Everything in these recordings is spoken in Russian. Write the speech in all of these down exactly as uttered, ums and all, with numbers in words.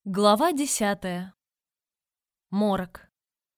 Глава десятая. Морок.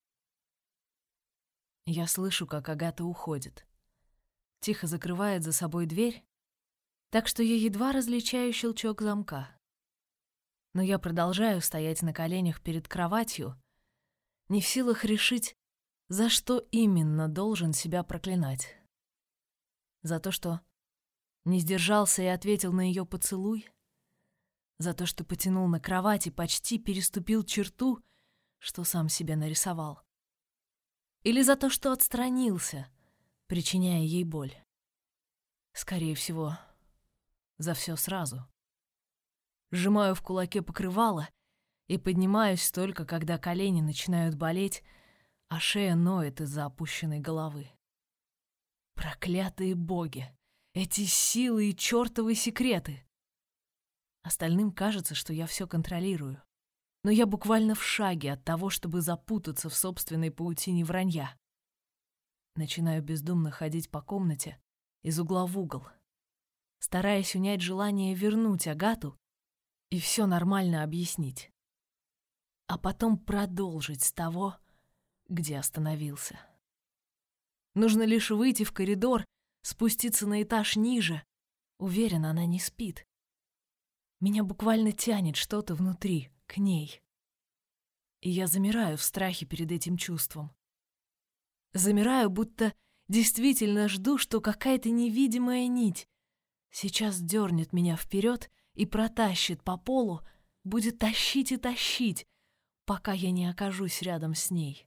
Я слышу, как Агата уходит. Тихо закрывает за собой дверь, так что я едва различаю щелчок замка. Но я продолжаю стоять на коленях перед кроватью, не в силах решить, за что именно должен себя проклинать. За то, что не сдержался и ответил на ее поцелуй? За то, что потянул на кровать и почти переступил черту, что сам себе нарисовал? Или за то, что отстранился, причиняя ей боль? Скорее всего, за все сразу. Сжимаю в кулаке покрывало и поднимаюсь только, когда колени начинают болеть, а шея ноет из-за опущенной головы. Проклятые боги! Эти силы и чертовы секреты! Остальным кажется, что я все контролирую. Но я буквально в шаге от того, чтобы запутаться в собственной паутине вранья. Начинаю бездумно ходить по комнате из угла в угол, стараясь унять желание вернуть Агату и все нормально объяснить. А потом продолжить с того, где остановился. Нужно лишь выйти в коридор, спуститься на этаж ниже. Уверена, она не спит. Меня буквально тянет что-то внутри, к ней. И я замираю в страхе перед этим чувством. Замираю, будто действительно жду, что какая-то невидимая нить сейчас дернет меня вперед и протащит по полу, будет тащить и тащить, пока я не окажусь рядом с ней.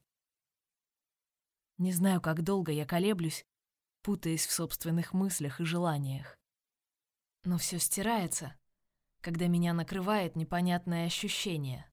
Не знаю, как долго я колеблюсь, путаясь в собственных мыслях и желаниях. Но все стирается, когда меня накрывает непонятное ощущение.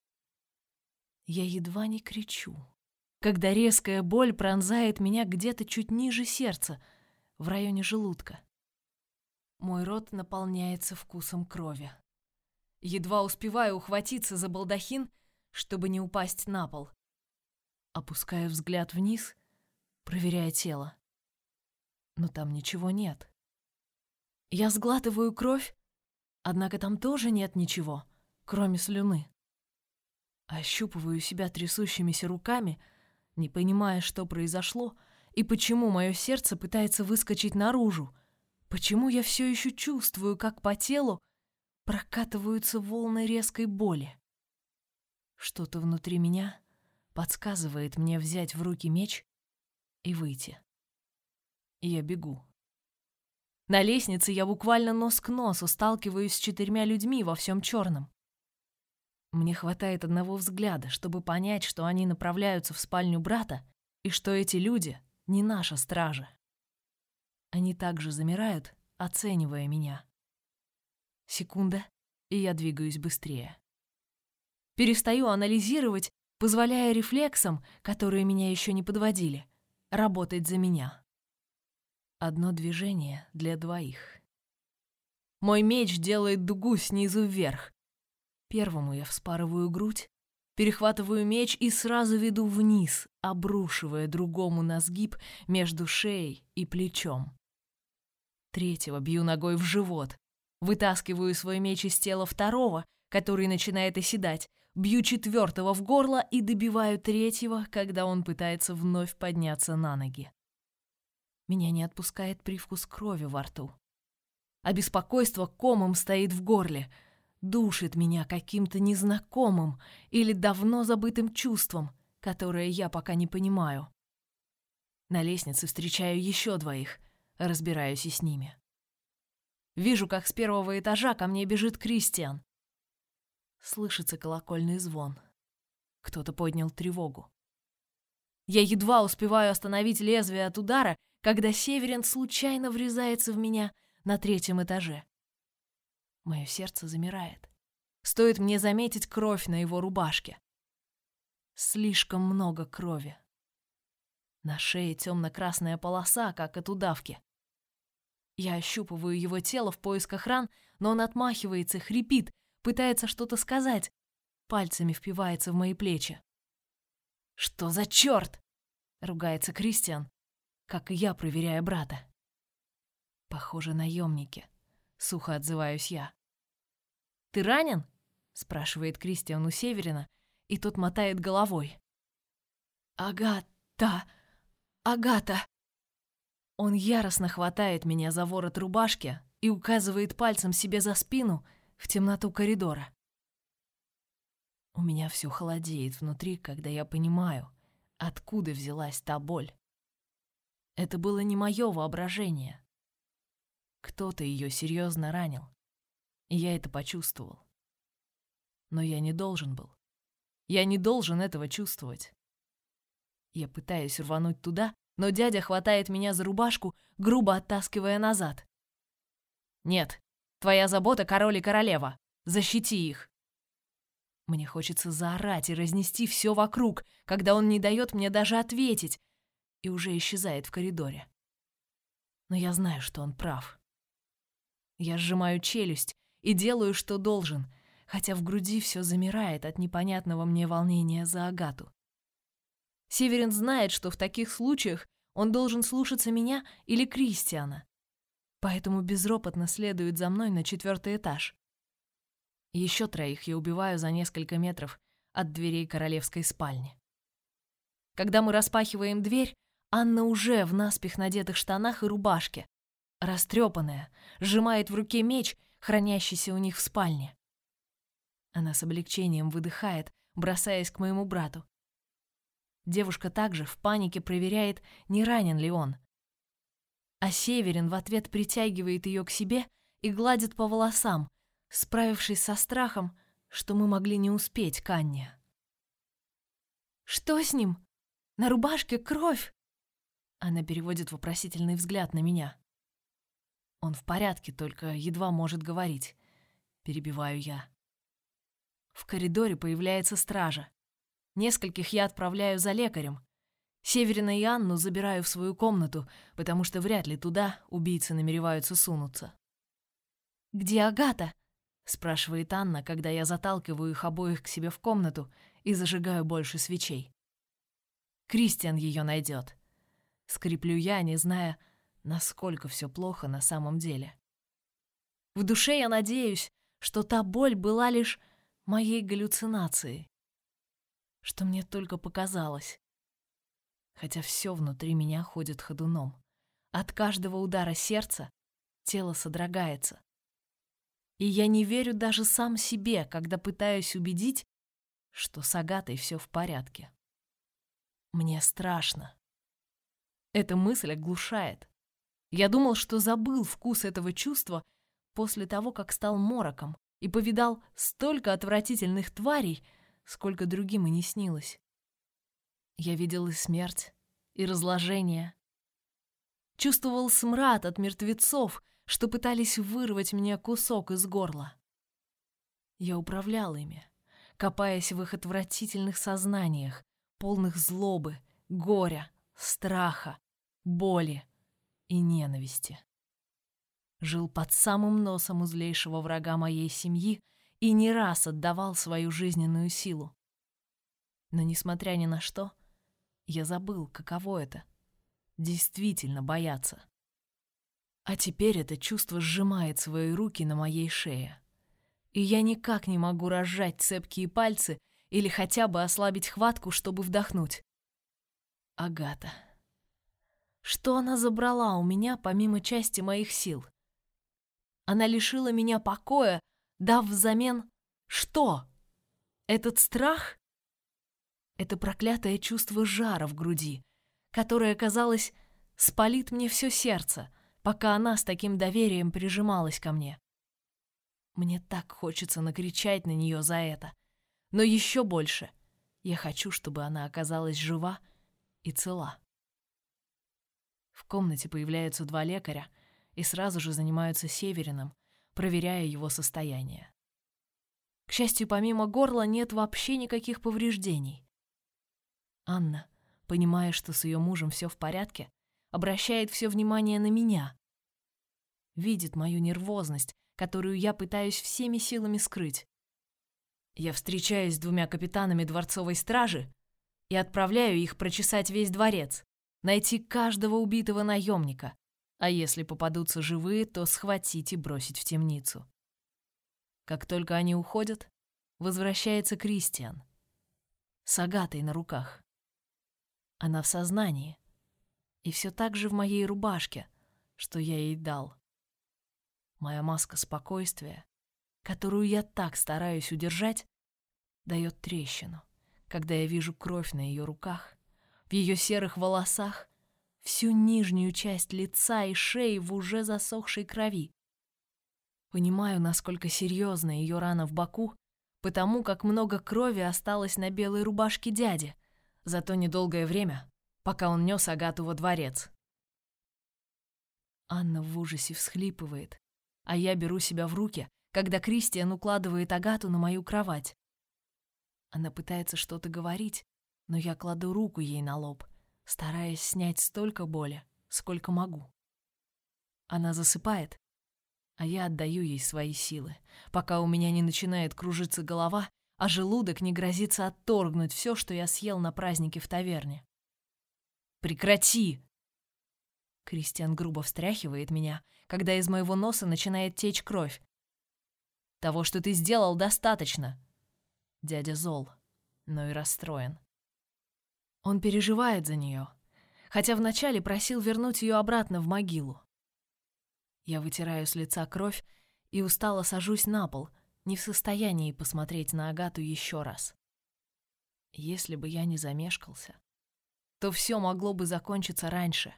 Я едва не кричу, когда резкая боль пронзает меня где-то чуть ниже сердца, в районе желудка. Мой рот наполняется вкусом крови. Едва успеваю ухватиться за балдахин, чтобы не упасть на пол. Опускаю взгляд вниз, проверяя тело. Но там ничего нет. Я сглатываю кровь, однако там тоже нет ничего, кроме слюны. Ощупываю себя трясущимися руками, не понимая, что произошло и почему мое сердце пытается выскочить наружу, почему я все еще чувствую, как по телу прокатываются волны резкой боли. Что-то внутри меня подсказывает мне взять в руки меч и выйти. И я бегу. На лестнице я буквально нос к носу сталкиваюсь с четырьмя людьми во всем черном. Мне хватает одного взгляда, чтобы понять, что они направляются в спальню брата и что эти люди не наша стража. Они также замирают, оценивая меня. Секунда, и я двигаюсь быстрее. Перестаю анализировать, позволяя рефлексам, которые меня еще не подводили, работать за меня. Одно движение для двоих. Мой меч делает дугу снизу вверх. Первому я вспарываю грудь, перехватываю меч и сразу веду вниз, обрушивая другому на сгиб между шеей и плечом. Третьего бью ногой в живот, вытаскиваю свой меч из тела второго, который начинает оседать, бью четвертого в горло и добиваю третьего, когда он пытается вновь подняться на ноги. Меня не отпускает привкус крови во рту. А беспокойство комом стоит в горле, душит меня каким-то незнакомым или давно забытым чувством, которое я пока не понимаю. На лестнице встречаю еще двоих, разбираюсь и с ними. Вижу, как с первого этажа ко мне бежит Кристиан. Слышится колокольный звон. Кто-то поднял тревогу. Я едва успеваю остановить лезвие от удара, когда Северин случайно врезается в меня на третьем этаже. Мое сердце замирает. Стоит мне заметить кровь на его рубашке. Слишком много крови. На шее темно-красная полоса, как от удавки. Я ощупываю его тело в поисках ран, но он отмахивается, хрипит, пытается что-то сказать, пальцами впивается в мои плечи. «Что за черт?» — ругается Кристиан, как и я, проверяя брата. «Похоже, наемники», — сухо отзываюсь я. «Ты ранен?» — спрашивает Кристиан у Северина, и тот мотает головой. «Агата! Агата!» Он яростно хватает меня за ворот рубашки и указывает пальцем себе за спину в темноту коридора. У меня все холодеет внутри, когда я понимаю, откуда взялась та боль. Это было не мое воображение. Кто-то ее серьезно ранил, и я это почувствовал. Но я не должен был. Я не должен этого чувствовать. Я пытаюсь рвануть туда, но дядя хватает меня за рубашку, грубо оттаскивая назад. «Нет, твоя забота — король и королева. Защити их!» Мне хочется заорать и разнести все вокруг, когда он не дает мне даже ответить и уже исчезает в коридоре. Но я знаю, что он прав. Я сжимаю челюсть и делаю, что должен, хотя в груди все замирает от непонятного мне волнения за Агату. Северин знает, что в таких случаях он должен слушаться меня или Кристиана, поэтому безропотно следует за мной на четвертый этаж. Еще троих я убиваю за несколько метров от дверей королевской спальни. Когда мы распахиваем дверь, Анна уже в наспех надетых штанах и рубашке, растрепанная, сжимает в руке меч, хранящийся у них в спальне. Она с облегчением выдыхает, бросаясь к моему брату. Девушка также в панике проверяет, не ранен ли он. А Северин в ответ притягивает ее к себе и гладит по волосам, справившись со страхом, что мы могли не успеть к Анне. «Что с ним? На рубашке кровь!» Она переводит вопросительный взгляд на меня. «Он в порядке, только едва может говорить», — перебиваю я. В коридоре появляется стража. Нескольких я отправляю за лекарем. Северина и Анну забираю в свою комнату, потому что вряд ли туда убийцы намереваются сунуться. «Где Агата?» — спрашивает Анна, когда я заталкиваю их обоих к себе в комнату и зажигаю больше свечей. «Кристиан ее найдет», — скреплю я, не зная, насколько все плохо на самом деле. В душе я надеюсь, что та боль была лишь моей галлюцинацией, что мне только показалось. Хотя все внутри меня ходит ходуном. От каждого удара сердца тело содрогается. И я не верю даже сам себе, когда пытаюсь убедить, что с Агатой все в порядке. Мне страшно. Эта мысль оглушает. Я думал, что забыл вкус этого чувства после того, как стал мороком и повидал столько отвратительных тварей, сколько другим и не снилось. Я видел и смерть, и разложение. Чувствовал смрад от мертвецов, что пытались вырвать мне кусок из горла. Я управлял ими, копаясь в их отвратительных сознаниях, полных злобы, горя, страха, боли и ненависти. Жил под самым носом у злейшего врага моей семьи и не раз отдавал свою жизненную силу. Но, несмотря ни на что, я забыл, каково это — действительно бояться. А теперь это чувство сжимает свои руки на моей шее, и я никак не могу разжать цепкие пальцы или хотя бы ослабить хватку, чтобы вдохнуть. Агата. Что она забрала у меня помимо части моих сил? Она лишила меня покоя, дав взамен что? Этот страх? Это проклятое чувство жара в груди, которое, казалось, спалит мне все сердце, пока она с таким доверием прижималась ко мне. Мне так хочется накричать на нее за это, но еще больше я хочу, чтобы она оказалась жива и цела. В комнате появляются два лекаря и сразу же занимаются Севериным, проверяя его состояние. К счастью, помимо горла нет вообще никаких повреждений. Анна, понимая, что с ее мужем все в порядке, обращает все внимание на меня. Видит мою нервозность, которую я пытаюсь всеми силами скрыть. Я встречаюсь с двумя капитанами дворцовой стражи и отправляю их прочесать весь дворец, найти каждого убитого наемника, а если попадутся живые, то схватить и бросить в темницу. Как только они уходят, возвращается Кристиан с Агатой на руках. Она в сознании, и все так же в моей рубашке, что я ей дал. Моя маска спокойствия, которую я так стараюсь удержать, дает трещину, когда я вижу кровь на ее руках, в ее серых волосах, всю нижнюю часть лица и шеи в уже засохшей крови. Понимаю, насколько серьезна ее рана в боку, потому как много крови осталось на белой рубашке дяди за то недолгое время, пока он нес Агату во дворец. Анна в ужасе всхлипывает, а я беру себя в руки, когда Кристиан укладывает Агату на мою кровать. Она пытается что-то говорить, но я кладу руку ей на лоб, стараясь снять столько боли, сколько могу. Она засыпает, а я отдаю ей свои силы, пока у меня не начинает кружиться голова, а желудок не грозится отторгнуть все, что я съел на празднике в таверне. «Прекрати!» Кристиан грубо встряхивает меня, когда из моего носа начинает течь кровь. «Того, что ты сделал, достаточно!» Дядя зол, но и расстроен. Он переживает за нее, хотя вначале просил вернуть ее обратно в могилу. Я вытираю с лица кровь и устало сажусь на пол, не в состоянии посмотреть на Агату еще раз. Если бы я не замешкался, то все могло бы закончиться раньше.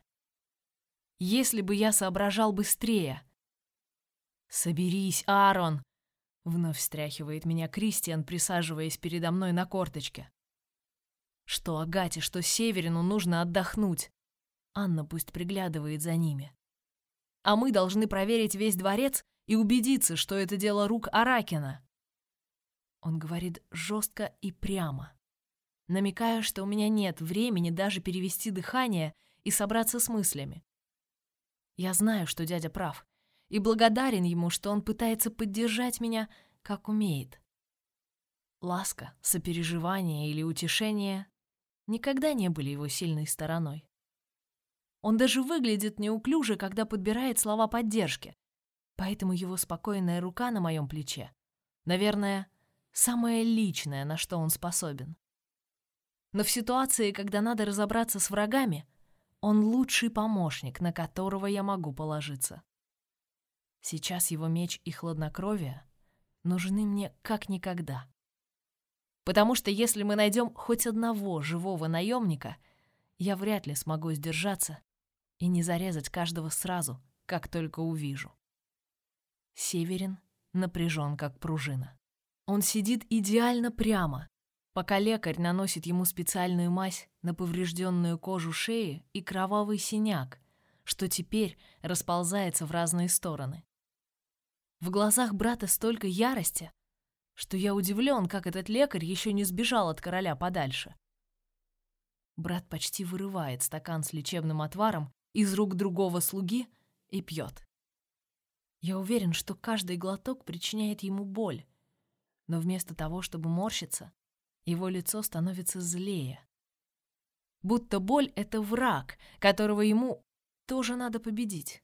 Если бы я соображал быстрее. «Соберись, Аарон!» — вновь встряхивает меня Кристиан, присаживаясь передо мной на корточке. Что Агате, что Северину нужно отдохнуть. Анна пусть приглядывает за ними. А мы должны проверить весь дворец и убедиться, что это дело рук Аракина. Он говорит жестко и прямо, намекая, что у меня нет времени даже перевести дыхание и собраться с мыслями. Я знаю, что дядя прав, и благодарен ему, что он пытается поддержать меня, как умеет. Ласка, сопереживание или утешение никогда не были его сильной стороной. Он даже выглядит неуклюже, когда подбирает слова поддержки, поэтому его спокойная рука на моем плече, наверное, самое личное, на что он способен. Но в ситуации, когда надо разобраться с врагами, он лучший помощник, на которого я могу положиться. Сейчас его меч и хладнокровие нужны мне как никогда. Потому что если мы найдем хоть одного живого наемника, я вряд ли смогу сдержаться и не зарезать каждого сразу, как только увижу. Северин напряжен, как пружина. Он сидит идеально прямо, пока лекарь наносит ему специальную мазь на поврежденную кожу шеи и кровавый синяк, что теперь расползается в разные стороны. В глазах брата столько ярости, что я удивлен, как этот лекарь еще не сбежал от короля подальше. Брат почти вырывает стакан с лечебным отваром из рук другого слуги и пьет. Я уверен, что каждый глоток причиняет ему боль, но вместо того, чтобы морщиться, его лицо становится злее. Будто боль — это враг, которого ему тоже надо победить.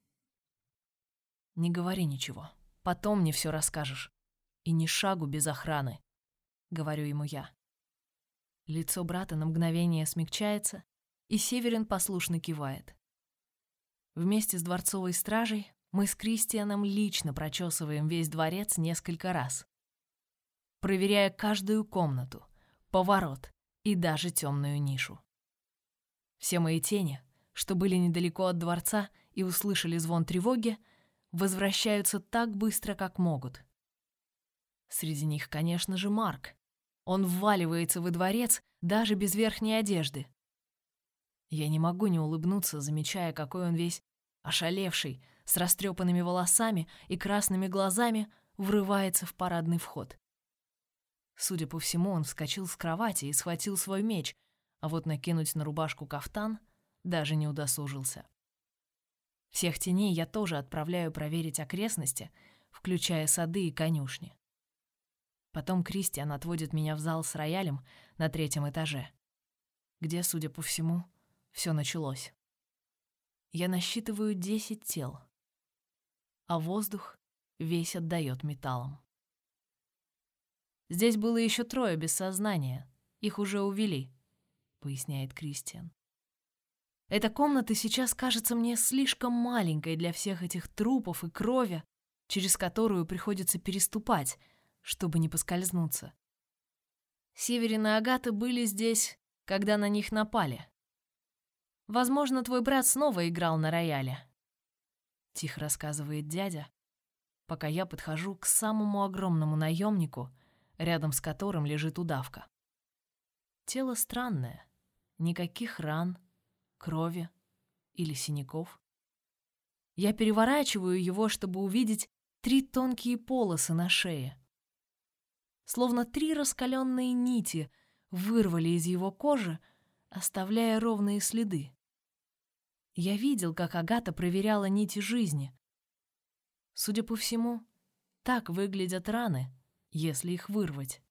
«Не говори ничего, потом мне все расскажешь. И ни шагу без охраны», — говорю ему я. Лицо брата на мгновение смягчается, и Северин послушно кивает. Вместе с дворцовой стражей мы с Кристианом лично прочесываем весь дворец несколько раз, проверяя каждую комнату, поворот и даже темную нишу. Все мои тени, что были недалеко от дворца и услышали звон тревоги, возвращаются так быстро, как могут. Среди них, конечно же, Марк. Он вваливается во дворец даже без верхней одежды. Я не могу не улыбнуться, замечая, какой он весь ошалевший, с растрепанными волосами и красными глазами, врывается в парадный вход. Судя по всему, он вскочил с кровати и схватил свой меч, а вот накинуть на рубашку кафтан даже не удосужился. Всех теней я тоже отправляю проверить окрестности, включая сады и конюшни. Потом Кристиан отводит меня в зал с роялем на третьем этаже, где, судя по всему, все началось. Я насчитываю десять тел, а воздух весь отдает металлом. Здесь было еще трое без сознания. Их уже увели», — поясняет Кристиан. «Эта комната сейчас кажется мне слишком маленькой для всех этих трупов и крови, через которую приходится переступать, чтобы не поскользнуться. Северин и Агата были здесь, когда на них напали. Возможно, твой брат снова играл на рояле», — тихо рассказывает дядя, пока я подхожу к самому огромному наемнику, рядом с которым лежит удавка. Тело странное, никаких ран, крови или синяков. Я переворачиваю его, чтобы увидеть три тонкие полосы на шее. Словно три раскаленные нити вырвали из его кожи, оставляя ровные следы. Я видел, как Агата проверяла нити жизни. Судя по всему, так выглядят раны, если их вырвать.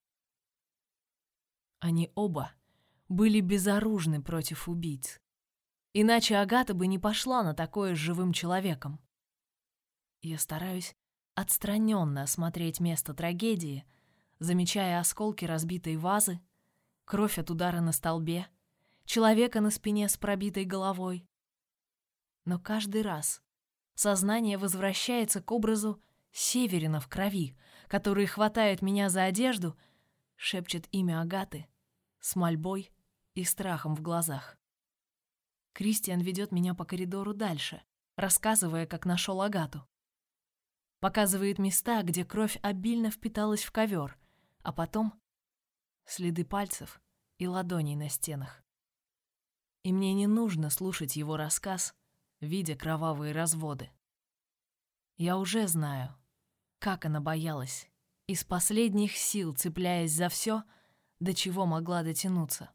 Они оба были безоружны против убийц. Иначе Агата бы не пошла на такое с живым человеком. Я стараюсь отстраненно осмотреть место трагедии, замечая осколки разбитой вазы, кровь от удара на столбе, человека на спине с пробитой головой. Но каждый раз сознание возвращается к образу Северина в крови, который хватает меня за одежду, шепчет имя Агаты с мольбой и страхом в глазах. Кристиан ведет меня по коридору дальше, рассказывая, как нашел Агату. Показывает места, где кровь обильно впиталась в ковер, а потом следы пальцев и ладоней на стенах. И мне не нужно слушать его рассказ, видя кровавые разводы. Я уже знаю, как она боялась, из последних сил цепляясь за все, до чего могла дотянуться.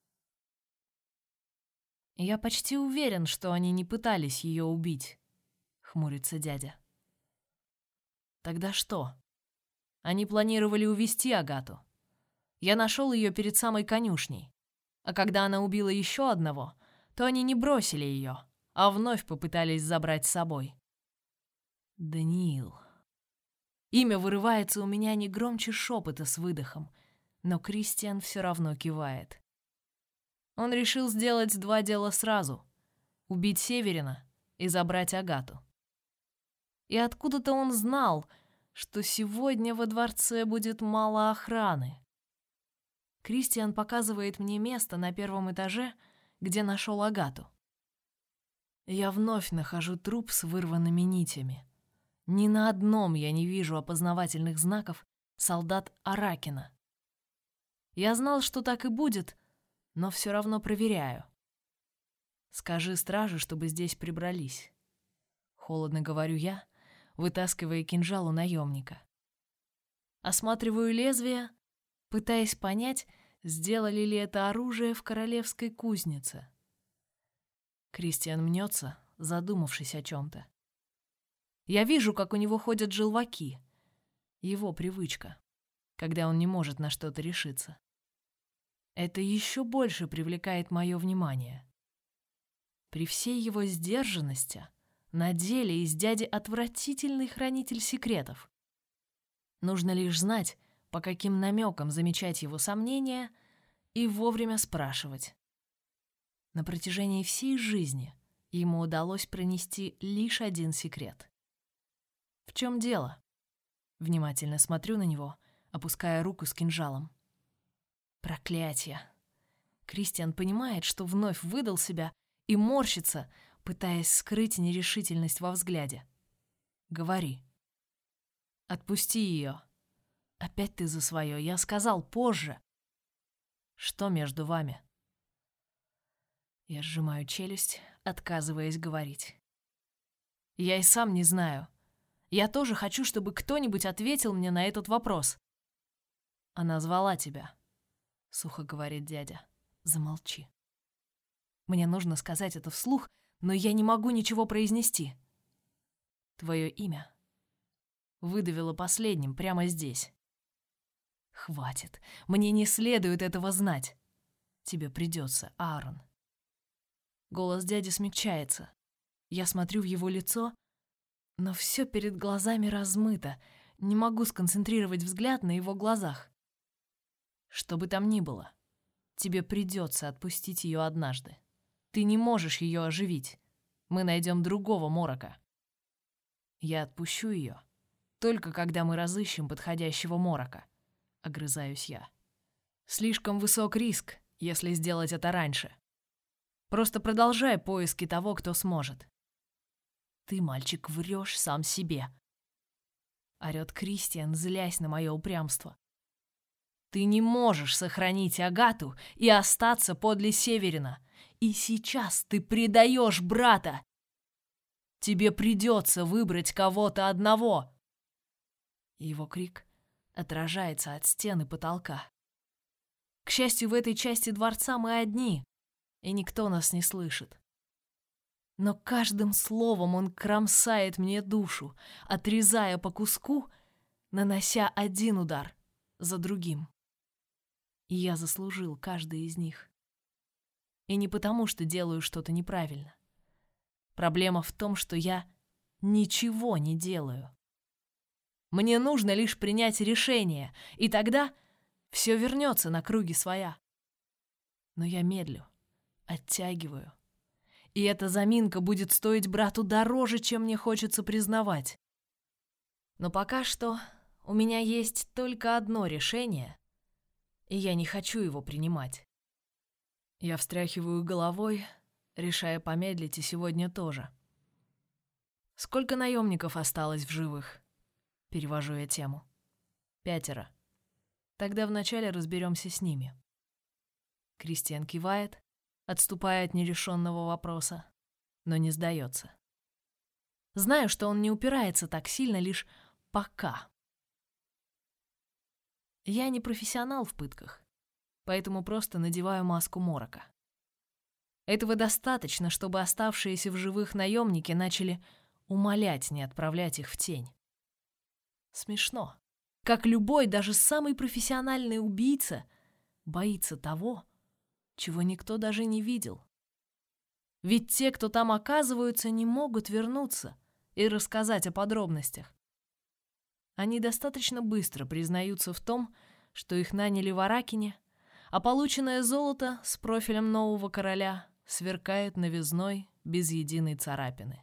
«Я почти уверен, что они не пытались ее убить», — хмурится дядя. «Тогда что? Они планировали увезти Агату. Я нашел ее перед самой конюшней. А когда она убила еще одного, то они не бросили ее, а вновь попытались забрать с собой». «Даниил». Имя вырывается у меня не громче шепота с выдохом, но Кристиан все равно кивает. Он решил сделать два дела сразу — убить Северина и забрать Агату. И откуда-то он знал, что сегодня во дворце будет мало охраны. Кристиан показывает мне место на первом этаже, где нашел Агату. Я вновь нахожу труп с вырванными нитями. Ни на одном я не вижу опознавательных знаков солдат Аракина. Я знал, что так и будет, но все равно проверяю. «Скажи страже, чтобы здесь прибрались». Холодно говорю я, вытаскивая кинжал у наемника. Осматриваю лезвие, пытаясь понять, сделали ли это оружие в королевской кузнице. Кристиан мнется, задумавшись о чем-то. Я вижу, как у него ходят желваки. Его привычка, когда он не может на что-то решиться. Это еще больше привлекает мое внимание. При всей его сдержанности на деле из дяди отвратительный хранитель секретов. Нужно лишь знать, по каким намекам замечать его сомнения и вовремя спрашивать. На протяжении всей жизни ему удалось пронести лишь один секрет. «В чем дело?» Внимательно смотрю на него, опуская руку с кинжалом. Проклятье. Кристиан понимает, что вновь выдал себя, и морщится, пытаясь скрыть нерешительность во взгляде. «Говори». «Отпусти ее». «Опять ты за свое. Я сказал позже». «Что между вами?» Я сжимаю челюсть, отказываясь говорить. «Я и сам не знаю. Я тоже хочу, чтобы кто-нибудь ответил мне на этот вопрос». «Она звала тебя», — сухо говорит дядя. «Замолчи». Мне нужно сказать это вслух, но я не могу ничего произнести. «Твое имя?» Выдавила последним прямо здесь. «Хватит. Мне не следует этого знать. Тебе придется, Аарон». Голос дяди смягчается. Я смотрю в его лицо, но все перед глазами размыто. Не могу сконцентрировать взгляд на его глазах. Что бы там ни было, тебе придется отпустить ее однажды. Ты не можешь ее оживить. Мы найдем другого морока. Я отпущу ее, только когда мы разыщем подходящего морока, огрызаюсь я. Слишком высок риск, если сделать это раньше. Просто продолжай поиски того, кто сможет. Ты, мальчик, врешь сам себе. Орет Кристиан, злясь на мое упрямство. Ты не можешь сохранить Агату и остаться подле Северина. И сейчас ты предаешь брата. Тебе придется выбрать кого-то одного. Его крик отражается от стен и потолка. К счастью, в этой части дворца мы одни, и никто нас не слышит. Но каждым словом он кромсает мне душу, отрезая по куску, нанося один удар за другим. И я заслужил каждый из них. И не потому, что делаю что-то неправильно. Проблема в том, что я ничего не делаю. Мне нужно лишь принять решение, и тогда все вернется на круги своя. Но я медлю, оттягиваю. И эта заминка будет стоить брату дороже, чем мне хочется признавать. Но пока что у меня есть только одно решение, и я не хочу его принимать. Я встряхиваю головой, решая помедлить и сегодня тоже. Сколько наемников осталось в живых? Перевожу я тему. Пятеро. Тогда вначале разберемся с ними. Кристиан кивает, отступая от нерешенного вопроса, но не сдается. Знаю, что он не упирается так сильно лишь пока. Я не профессионал в пытках, поэтому просто надеваю маску морока. Этого достаточно, чтобы оставшиеся в живых наемники начали умолять не отправлять их в тень. Смешно, как любой, даже самый профессиональный убийца боится того, чего никто даже не видел. Ведь те, кто там оказываются, не могут вернуться и рассказать о подробностях. Они достаточно быстро признаются в том, что их наняли в Аракине, а полученное золото с профилем нового короля сверкает новизной без единой царапины.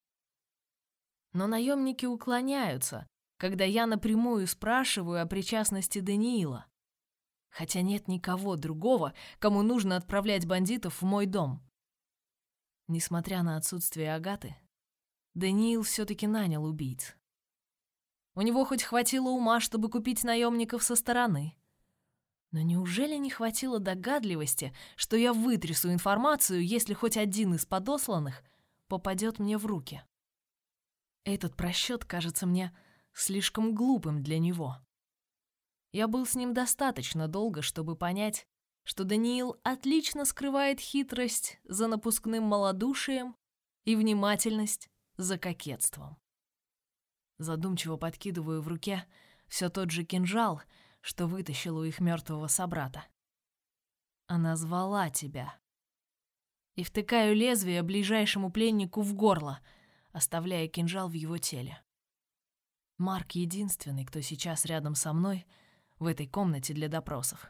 Но наемники уклоняются, когда я напрямую спрашиваю о причастности Даниила, хотя нет никого другого, кому нужно отправлять бандитов в мой дом. Несмотря на отсутствие Агаты, Даниил все-таки нанял убийц. У него хоть хватило ума, чтобы купить наемников со стороны. Но неужели не хватило догадливости, что я вытрясу информацию, если хоть один из подосланных попадет мне в руки? Этот просчет кажется мне слишком глупым для него. Я был с ним достаточно долго, чтобы понять, что Даниил отлично скрывает хитрость за напускным малодушием и внимательность за кокетством. Задумчиво подкидываю в руке все тот же кинжал, что вытащил у их мертвого собрата. Она звала тебя. И втыкаю лезвие ближайшему пленнику в горло, оставляя кинжал в его теле. Марк единственный, кто сейчас рядом со мной в этой комнате для допросов.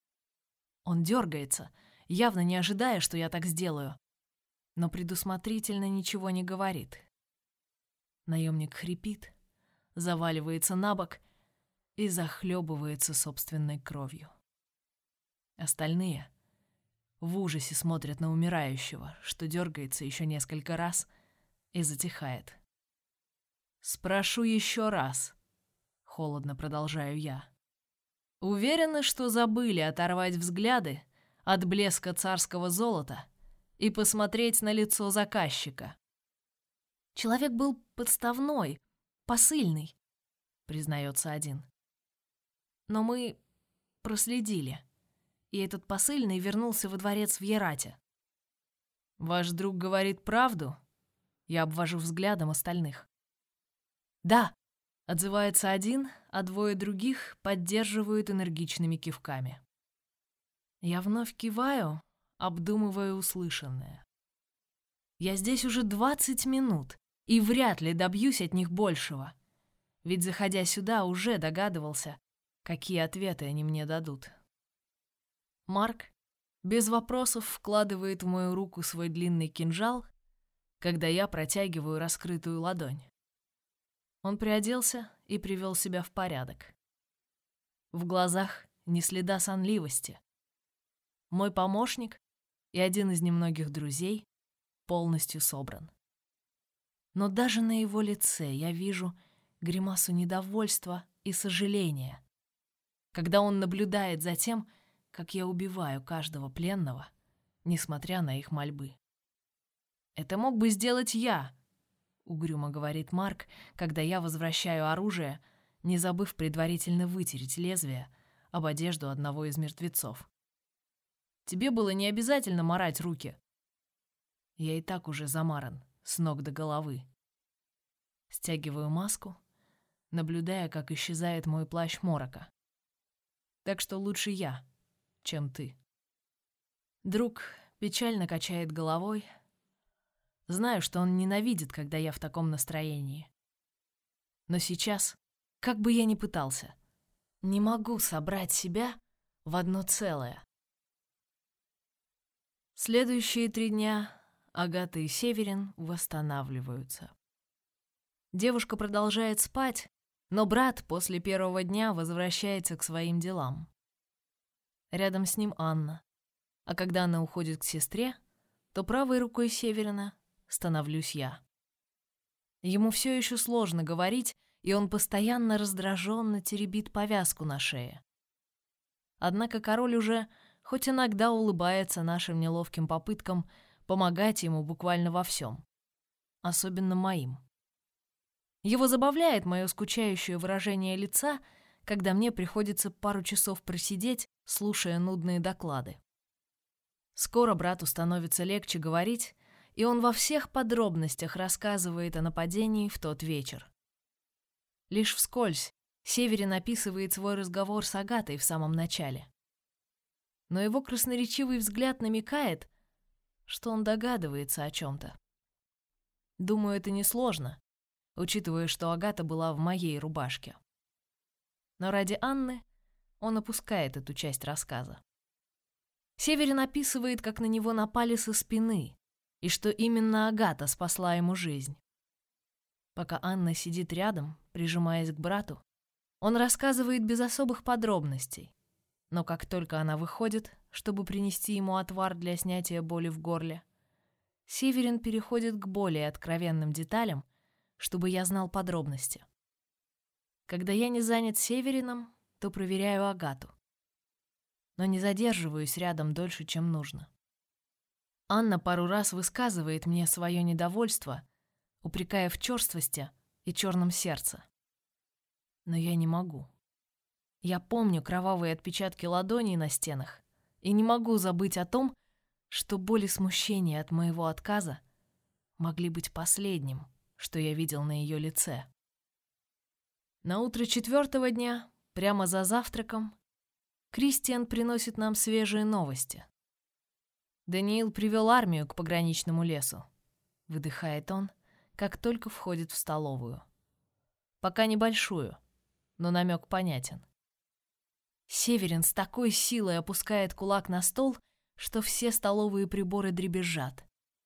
Он дергается, явно не ожидая, что я так сделаю, но предусмотрительно ничего не говорит. Наемник хрипит, заваливается на бок и захлебывается собственной кровью. Остальные в ужасе смотрят на умирающего, что дергается еще несколько раз и затихает. «Спрошу еще раз», — холодно продолжаю я. «Уверены, что забыли оторвать взгляды от блеска царского золота и посмотреть на лицо заказчика?» «Человек был подставной, посыльный», — признается один. «Но мы проследили, и этот посыльный вернулся во дворец в Ерате». «Ваш друг говорит правду?» Я обвожу взглядом остальных. «Да», — отзывается один, а двое других поддерживают энергичными кивками. Я вновь киваю, обдумывая услышанное. Я здесь уже двадцать минут, и вряд ли добьюсь от них большего. Ведь, заходя сюда, уже догадывался, какие ответы они мне дадут. Марк без вопросов вкладывает в мою руку свой длинный кинжал, когда я протягиваю раскрытую ладонь. Он приоделся и привел себя в порядок. В глазах ни следа сонливости. Мой помощник и один из немногих друзей полностью собран. Но даже на его лице я вижу гримасу недовольства и сожаления, когда он наблюдает за тем, как я убиваю каждого пленного, несмотря на их мольбы. «Это мог бы сделать я», — угрюмо говорит Марк, когда я возвращаю оружие, не забыв предварительно вытереть лезвие об одежду одного из мертвецов. «Тебе было не обязательно марать руки». Я и так уже замаран с ног до головы. Стягиваю маску, наблюдая, как исчезает мой плащ морока. Так что лучше я, чем ты. Друг печально качает головой. Знаю, что он ненавидит, когда я в таком настроении. Но сейчас, как бы я ни пытался, не могу собрать себя в одно целое. Следующие три дня Агата и Северин восстанавливаются. Девушка продолжает спать, но брат после первого дня возвращается к своим делам. Рядом с ним Анна, а когда она уходит к сестре, то правой рукой Северина становлюсь я. Ему все еще сложно говорить, и он постоянно раздраженно теребит повязку на шее. Однако король уже хоть иногда улыбается нашим неловким попыткам помогать ему буквально во всем, особенно моим. Его забавляет мое скучающее выражение лица, когда мне приходится пару часов просидеть, слушая нудные доклады. Скоро брату становится легче говорить, и он во всех подробностях рассказывает о нападении в тот вечер. Лишь вскользь Северин описывает свой разговор с Агатой в самом начале. Но его красноречивый взгляд намекает, что он догадывается о чем-то. Думаю, это несложно, учитывая, что Агата была в моей рубашке. Но ради Анны он опускает эту часть рассказа. Северин описывает, как на него напали со спины, и что именно Агата спасла ему жизнь. Пока Анна сидит рядом, прижимаясь к брату, он рассказывает без особых подробностей, но как только она выходит, чтобы принести ему отвар для снятия боли в горле, Северин переходит к более откровенным деталям, чтобы я знал подробности. Когда я не занят Северином, то проверяю Агату, но не задерживаюсь рядом дольше, чем нужно. Анна пару раз высказывает мне свое недовольство, упрекая в черствости и черном сердце. Но я не могу. Я помню кровавые отпечатки ладоней на стенах и не могу забыть о том, что боль и смущение от моего отказа могли быть последним, что я видел на ее лице. На утро четвертого дня, прямо за завтраком, Кристиан приносит нам свежие новости. Даниил привел армию к пограничному лесу. Выдыхает он, как только входит в столовую. Пока небольшую, но намек понятен. Северин с такой силой опускает кулак на стол, что все столовые приборы дребезжат.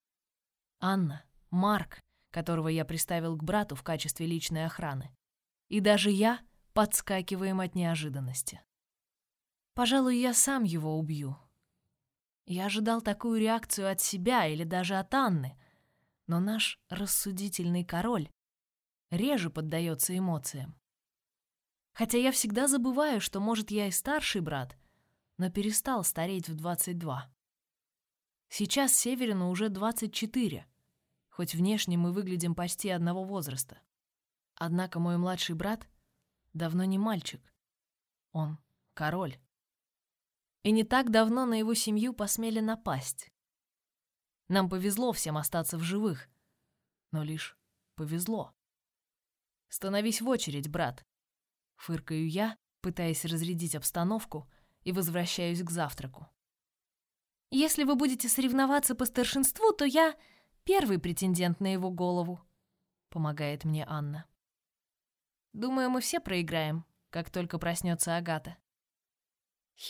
Анна, Марк, которого я приставил к брату в качестве личной охраны, и даже я подскакиваем от неожиданности. Пожалуй, я сам его убью. Я ожидал такую реакцию от себя или даже от Анны, но наш рассудительный король реже поддается эмоциям. Хотя я всегда забываю, что, может, я и старший брат, но перестал стареть в двадцать два. Сейчас Северину уже двадцать четыре, хоть внешне мы выглядим почти одного возраста. Однако мой младший брат давно не мальчик. Он король. И не так давно на его семью посмели напасть. Нам повезло всем остаться в живых, но лишь повезло. «Становись в очередь, брат», — фыркаю я, пытаясь разрядить обстановку, и возвращаюсь к завтраку. «Если вы будете соревноваться по старшинству, то я первый претендент на его голову», — помогает мне Анна. «Думаю, мы все проиграем, как только проснется Агата». Хило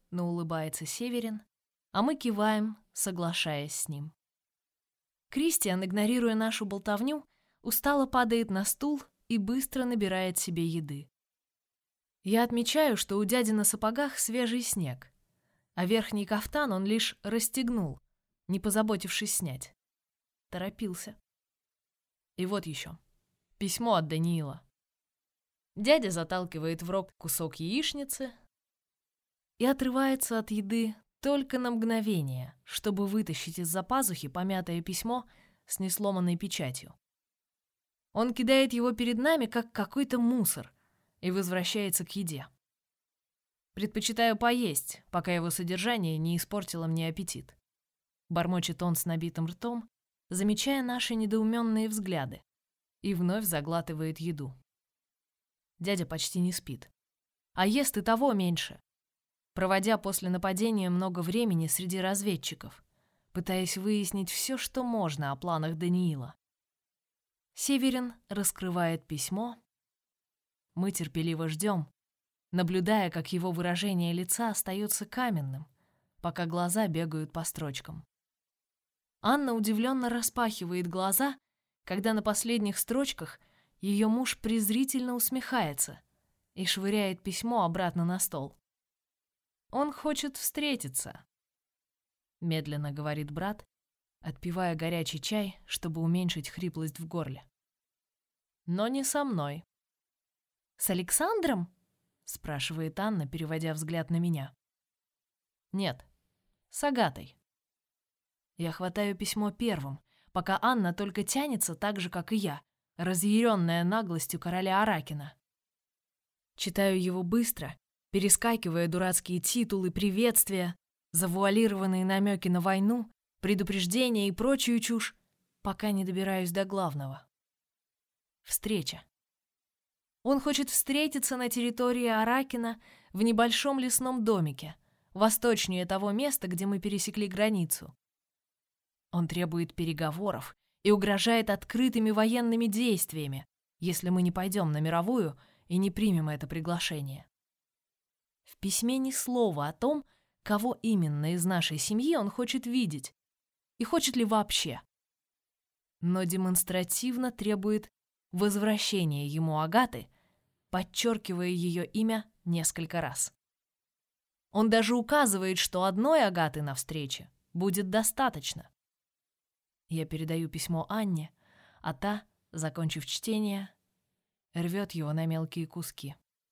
но улыбается Северин, а мы киваем, соглашаясь с ним. Кристиан, игнорируя нашу болтовню, устало падает на стул и быстро набирает себе еды. Я отмечаю, что у дяди на сапогах свежий снег, а верхний кафтан он лишь расстегнул, не позаботившись снять. Торопился. И вот еще. Письмо от Даниила. Дядя заталкивает в рот кусок яичницы и отрывается от еды только на мгновение, чтобы вытащить из-за пазухи помятое письмо с несломанной печатью. Он кидает его перед нами, как какой-то мусор, и возвращается к еде. Предпочитаю поесть, пока его содержание не испортило мне аппетит. Бормочет он с набитым ртом, замечая наши недоуменные взгляды, и вновь заглатывает еду. Дядя почти не спит, а ест и того меньше, проводя после нападения много времени среди разведчиков, пытаясь выяснить все, что можно о планах Даниила. Северин раскрывает письмо. Мы терпеливо ждем, наблюдая, как его выражение лица остается каменным, пока глаза бегают по строчкам. Анна удивленно распахивает глаза, когда на последних строчках ее муж презрительно усмехается и швыряет письмо обратно на стол. «Он хочет встретиться», — медленно говорит брат, отпивая горячий чай, чтобы уменьшить хриплость в горле. «Но не со мной». «С Александром?» — спрашивает Анна, переводя взгляд на меня. «Нет, с Агатой». Я хватаю письмо первым, пока Анна только тянется так же, как и я, разъяренная наглостью короля Аракина. Читаю его быстро, перескакивая дурацкие титулы, приветствия, завуалированные намеки на войну, предупреждения и прочую чушь, пока не добираюсь до главного. Встреча. Он хочет встретиться на территории Аракина в небольшом лесном домике, восточнее того места, где мы пересекли границу. Он требует переговоров и угрожает открытыми военными действиями, если мы не пойдем на мировую и не примем это приглашение. В письме ни слова о том, кого именно из нашей семьи он хочет видеть и хочет ли вообще. Но демонстративно требует возвращения ему Агаты, подчеркивая ее имя несколько раз. Он даже указывает, что одной Агаты на встрече будет достаточно. Я передаю письмо Анне, а та, закончив чтение, рвет его на мелкие куски.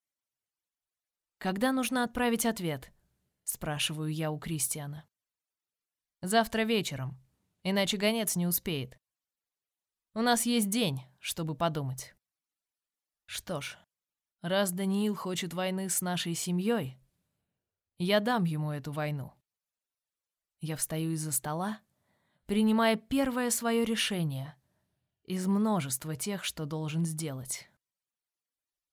«Когда нужно отправить ответ?» — спрашиваю я у Кристиана. «Завтра вечером, иначе гонец не успеет. У нас есть день, чтобы подумать». Что ж, раз Даниил хочет войны с нашей семьей, я дам ему эту войну. Я встаю из-за стола, принимая первое свое решение из множества тех, что должен сделать.